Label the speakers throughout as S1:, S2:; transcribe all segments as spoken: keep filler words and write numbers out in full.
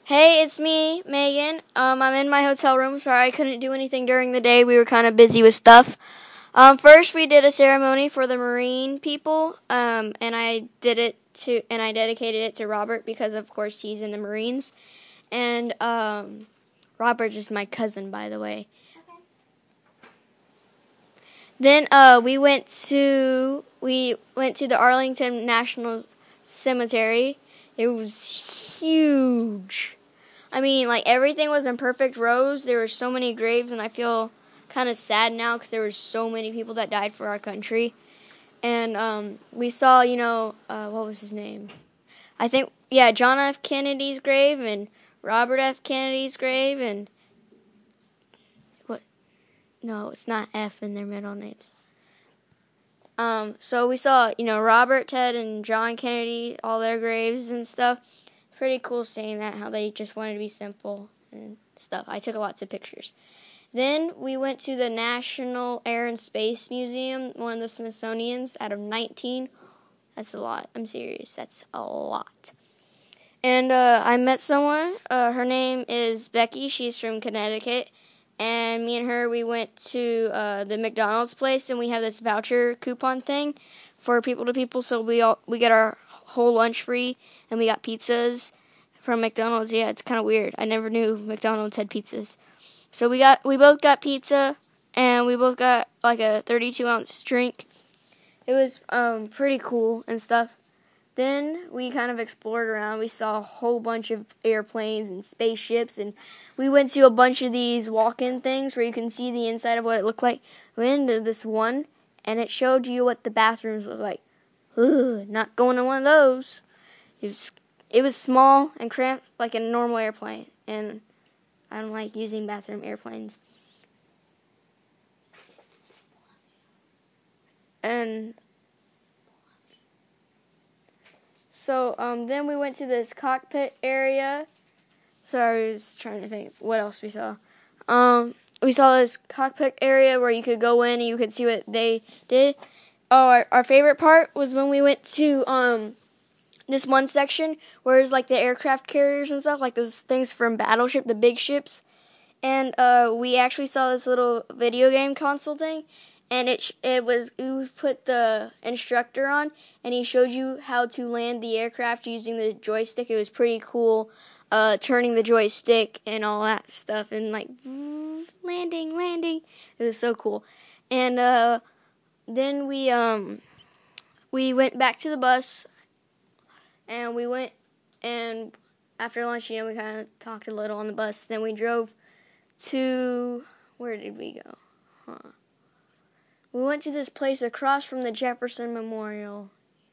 S1: Hey, it's me, Megan. Um, I'm in my hotel room. Sorry I couldn't do anything during the day. We were kind of busy with stuff. Um, first, we did a ceremony for the Marine people, um, and I did it to, and I dedicated it to Robert because, of course, he's in the Marines. And um, Robert is my cousin, by the way. Okay. Then uh, we went to we went to the Arlington National Cemetery. It was huge. I mean, like, everything was in perfect rows. There were so many graves, and I feel kind of sad now because there were so many people that died for our country. And um, we saw, you know, uh, what was his name? I think, yeah, John F. Kennedy's grave and Robert F. Kennedy's grave and what? No, it's not F in their middle names. Um, so we saw, you know, Robert, Ted, and John Kennedy, all their graves and stuff. Pretty cool seeing that, how they just wanted to be simple and stuff. I took lots of pictures. Then we went to the National Air and Space Museum, one of the Smithsonian's, out of nineteen. That's a lot. I'm serious. That's a lot. And uh, I met someone. Uh, her name is Becky. She's from Connecticut. And me and her, we went to uh, the McDonald's place, and we have this voucher coupon thing for people to people. So we all we get our whole lunch free, and we got pizzas from McDonald's. Yeah, it's kind of weird. I never knew McDonald's had pizzas. So we got we both got pizza, and we both got like a thirty-two ounce drink. It was um, pretty cool and stuff. Then we kind of explored around. We saw a whole bunch of airplanes and spaceships, and we went to a bunch of these walk-in things where you can see the inside of what it looked like. We went into this one, and it showed you what the bathrooms looked like. Ugh, not going to one of those. It was, it was small and cramped like a normal airplane, and I don't like using bathroom airplanes. And so um, then we went to this cockpit area. Sorry, I was trying to think what else we saw. Um, we saw this cockpit area where you could go in and you could see what they did. Oh, our, our favorite part was when we went to um, this one section where it's like the aircraft carriers and stuff, like those things from Battleship, the big ships. And uh, we actually saw this little video game console thing, and it it was we put the instructor on, and he showed you how to land the aircraft using the joystick. It was pretty cool, uh, turning the joystick and all that stuff, and like landing, landing. It was so cool. And uh, then we um we went back to the bus, and we went and after lunch, you know, we kind of talked a little on the bus. Then we drove to, where did we go? Huh. We went to this place across from the Jefferson Memorial.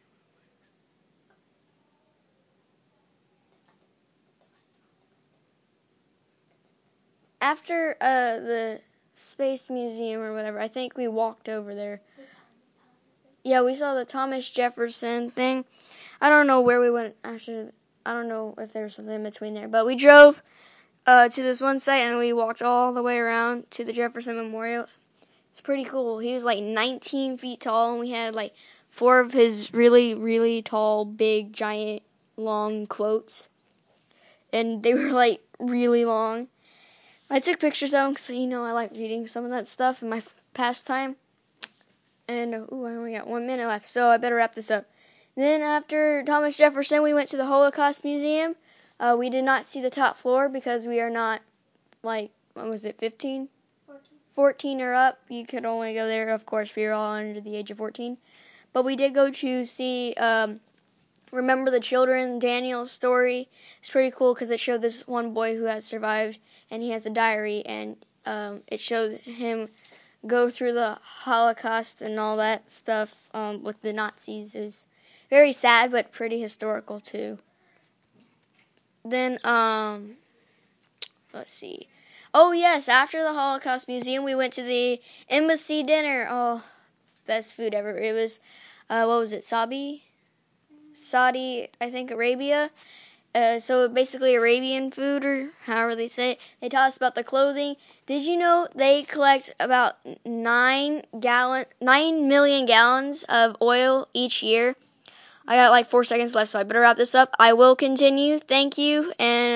S1: After uh, the Space Museum or whatever, I think we walked over there. Yeah, we saw the Thomas Jefferson thing. I don't know where we went after. I don't know if there was something in between there, but we drove Uh, to this one site, and we walked all the way around to the Jefferson Memorial. It's pretty cool. He was like nineteen feet tall, and we had like four of his really, really tall, big, giant, long quotes. And they were like really long. I took pictures of them because, you know, I like reading some of that stuff in my pastime. And, ooh, I only got one minute left, so I better wrap this up. Then after Thomas Jefferson, we went to the Holocaust Museum. Uh, we did not see the top floor because we are not, like, what was it, fifteen? fourteen. fourteen or up. You could only go there. Of course, we were all under the age of fourteen. But we did go to see um, Remember the Children, Daniel's story. It's pretty cool because it showed this one boy who has survived, and he has a diary, and um, it showed him go through the Holocaust and all that stuff um, with the Nazis. It was very sad, but pretty historical, too. Then, um, let's see. Oh, yes, after the Holocaust Museum, we went to the embassy dinner. Oh, best food ever. It was, uh, what was it, Sabi? Saudi, I think, Arabia. Uh, so basically Arabian food, or however they say it. They taught us about the clothing. Did you know they collect about nine gallon, nine million gallons of oil each year? I got like four seconds left, so I better wrap this up. I will continue. Thank you, and